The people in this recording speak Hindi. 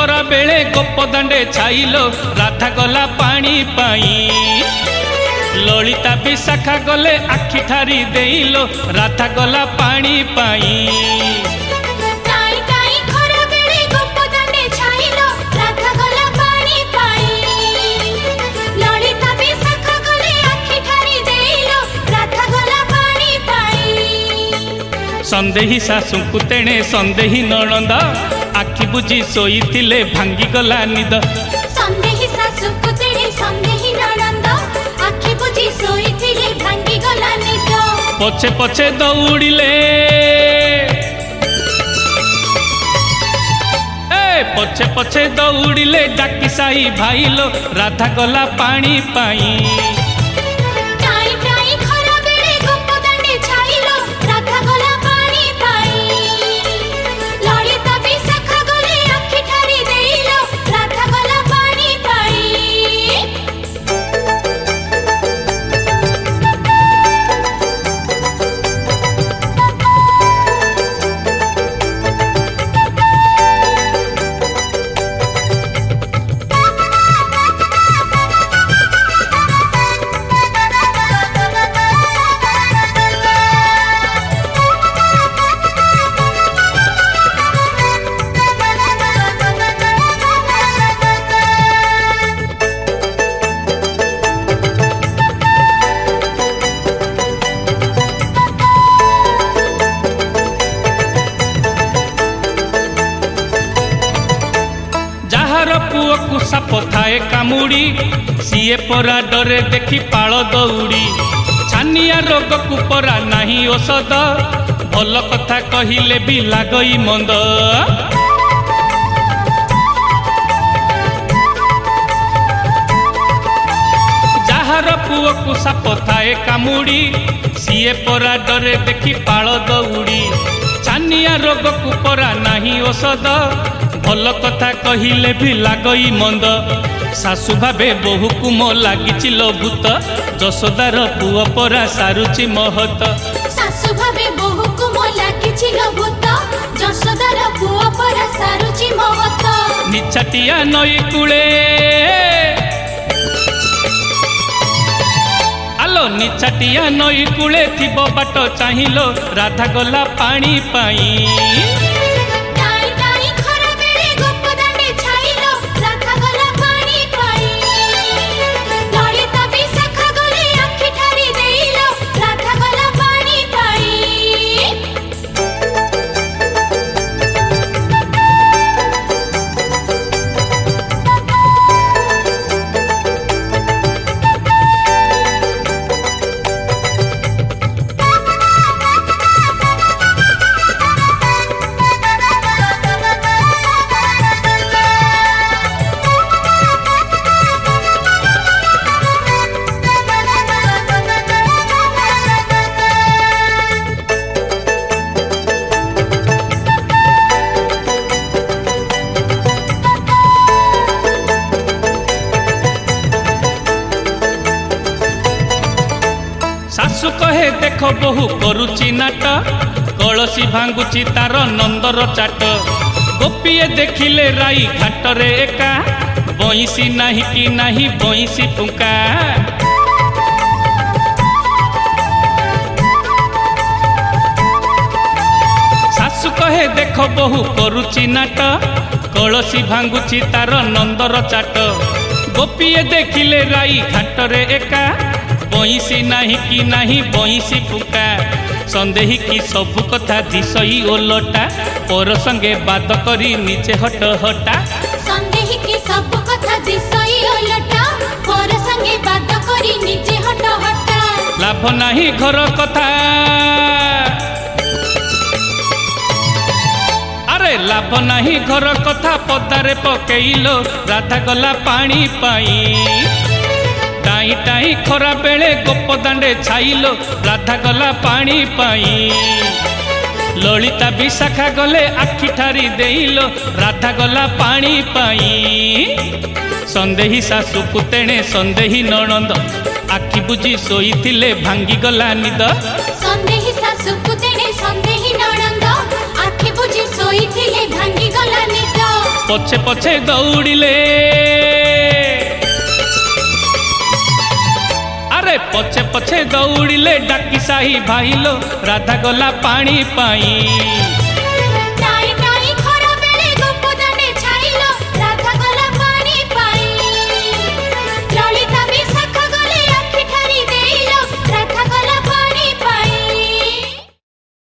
खरा बेले गोपदांडे छाइलो राधा गला पानी पाई ललिता विशाखा गले आखि ठारी देइलो राधा गला पानी पाई संदेही सासु तेणे संदेही नणंद आखि बुझी शोईथिले भांगी गला निद संदेही सासु तेणे संदेही नणंद आखि बुझी शोईथिले भांगी गला निद पछे पछे दौड़िले पछे पछे दौड़िले डाकी साई भाईलो राधा गला पानी पाई पुओ को साप थाए कामुड़ी सीए परा डरे देखी पाल दौड़ी छानिया रोग को परा नहीं औषध भल कथा कहिले भी लागई मंद जार पुओ को साप थाए कामुड़ी सीए परा डरे देखी पाल दौड़ी छानिया रोग को परा नहीं औषध भल कथा कहिले भी लागई मंद सासु भावे बहु को मो लागिछि लभूत जशोदार पुओ परा सारुचि महत सासु भावे बहु को मो लागिछि लभूत जशोदार पुओ परा सारुचि महत निछाटिया नई कूले आलो निछाटिया नई कूले थिबो बाट चाहिलो राधा गला पानी पाई सासु कहे देख बहु करुची नाट कलसी भांगुची तार नंदर चाट गोपीए देखिले राई घाटरे एका बईसी नाही कि नाही बईसी फुंका सासु कहे देख बहु करुची नाट कलसी भांगुची तार नंदर चाट गोपीए देखिले राई घाटरे एका बईसी नाही कि नाही बईसी फुका संदेही की सबु कथा दिसई ओलटा पर संगे बात करी नीचे हट हटा संदेही की सबु कथा दिसई ओलटा पर संगे बात करी नीचे हट हटा लाभ नाही घर कथा अरे लाभ नाही घर कथा पदारे पकेइलो राधा गला पानी पाई टाई टाई खरा बेले गोपदांडे छाइलो राधा गला पानी पाई ललिता विशाखा गले आखि ठारी देइलो राधा गला पानी पाई संदेही सासु तेणे संदेही नणंद आखि बुझी शोईथिले भांगी गला निद संदेही सासु तेणे संदेही नणंद आखि बुझी शोईथिले भांगी गला निद पछे पछे दौड़िले अरे पछे पछे दौड़िले डाकी साही भाईलो राधा गला पानी पाई